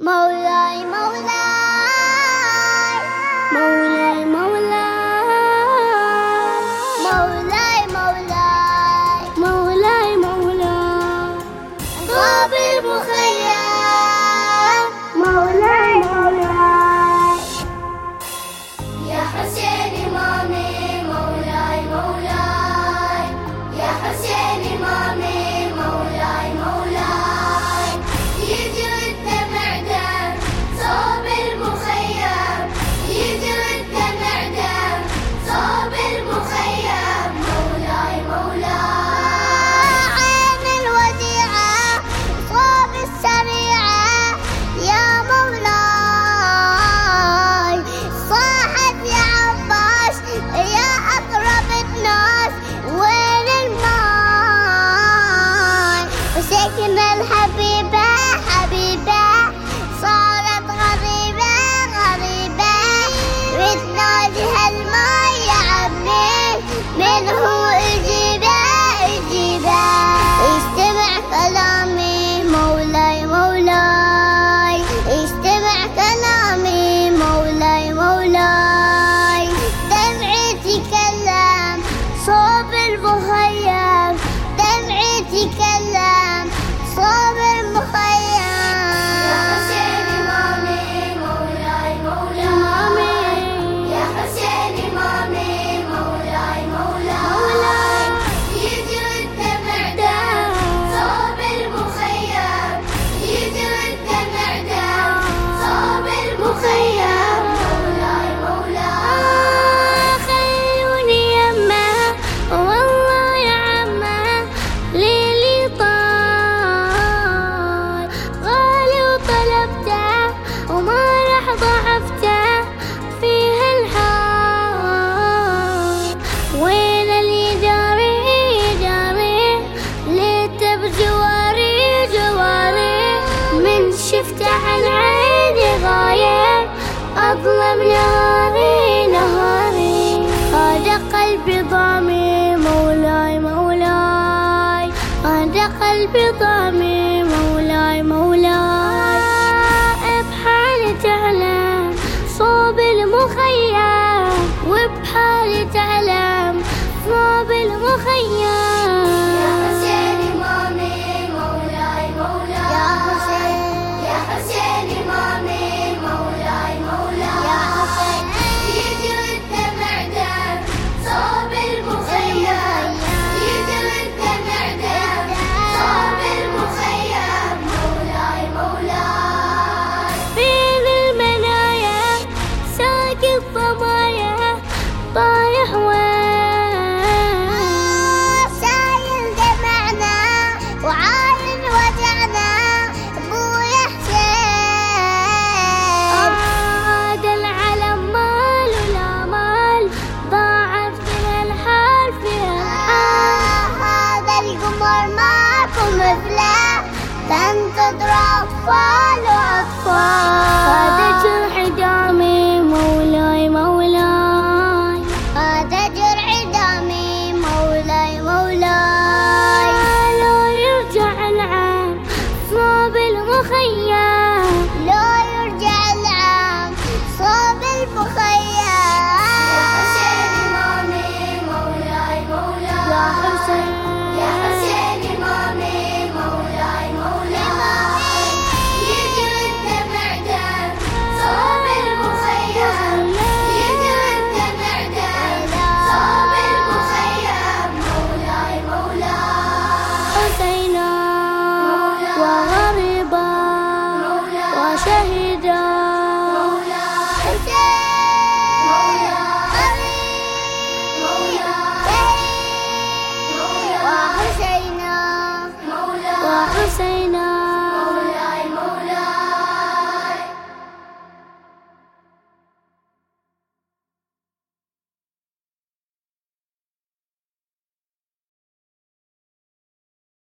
مولاي مولاي مولاي مولاي مولاي مولاي مولاي مولاي انصاب المخيم مولاي مولاي يا حسين إمامي مولاي مولاي يا حسين إمامي مولاي مولاي يجري الدمع دم صوب المخيم يجري الدمع دم صوب المخيم مولاي مولاي عين الوديعة صوب السريعة يا مولاي صاحت يا عباس يا أقرب الناس وين الماي وسكن الحبيبة حبيبة صارت غريبة غريبة بتناديها الماي يا عمي من هو اجيبه اجيبه استمع كلامي مولاي مولاي استمع كلامي مولاي مولاي دمعي تكلم صوب المخيم دمعي تكلم صوب المخيم يا حسين إمامي مولاي مولاي يا حسين إمامي مولاي مولاي يجري الدمع دم صوب المخيم يجري الدمع دم صوب المخيم مولاي مولاي خلوني يمه والله يا عمه ليلي طال غالي وطلبته وما راح ضعفته فيه الحال وين اللي جاري جاري ليته بجواري جواري من شفته عن عيني غايب أظلم نهاري نهاري هذا قلبي ضامي مولاي مولاي هذا قلبي ضامي مولاي مولاي بحالي تعلم صوب المخيم وبحالي تعلم صوب المخيم يا حسين إمامي مولاي مولاي يا حسين يا حسين إمامي مولاي مولاي يا حسين يجري الدمع دم صوب المخيم يجري الدمع دم صوب المخيم مولاي مولاي بين المنايا ساقي الضمايا طايح وين شايل دمعنا وعاين وجعنا ابويا حسين هذا العلم مال ولا مال ضاعت فيها الحال فيها الحال هذا القمر ماكو مثله تنتظر أطفال وأطفال هذا جرح دامي مولاي مولاي هذا جرح دامي مولاي مولاي لو يرجع العام صوب المخيم